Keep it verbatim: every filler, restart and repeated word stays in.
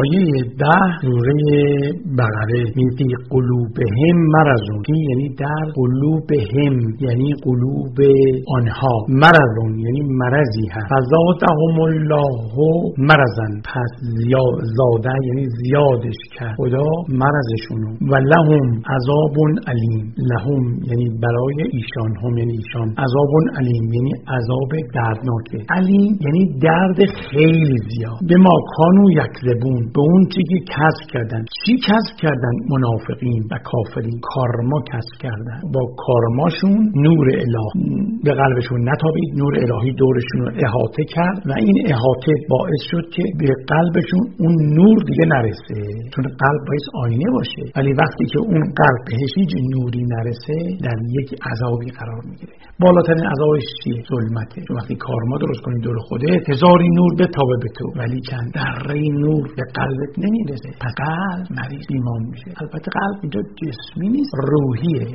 آیه ده سوره بقره میگه قلوبهم مرضون، یعنی در قلوبهم یعنی قلوب آنها مرضون یعنی مرضی هست. فزادهم الله مرضن، پس زاده یعنی زیادش کرد خدا مرضشونو. و لهم عذاب علیم، لهم یعنی برای ایشان، هم یعنی ایشان، عذاب علیم یعنی عذاب دردناکه. علیم یعنی درد خیلی زیاد. به ما کانو یکذبون، به اون چیزی که کسب کردن. چی کسب کردن؟ منافقین و کافرین کارما کسب کردن. با کارماشون نور الهی به قلبشون نتابید، نور الهی دورشون رو احاطه کرد و این احاطه باعث شد که به قلبشون اون نور دیگه نرسه، چون قلب باعث آینه باشه، ولی وقتی که اون قلب بهش هیچ نوری نرسه در یک عذابی قرار میگیره. بالاترین عذابش چیه؟ ظلمته. چون وقتی کارما درست کنی دور خودت هزاری نور بتابه به تو، ولی چند ذره نور به قلبت نمیرسه، پس قلب مریض ایمان میشه. البته قلب اینجا جسمی نیست، روحیه.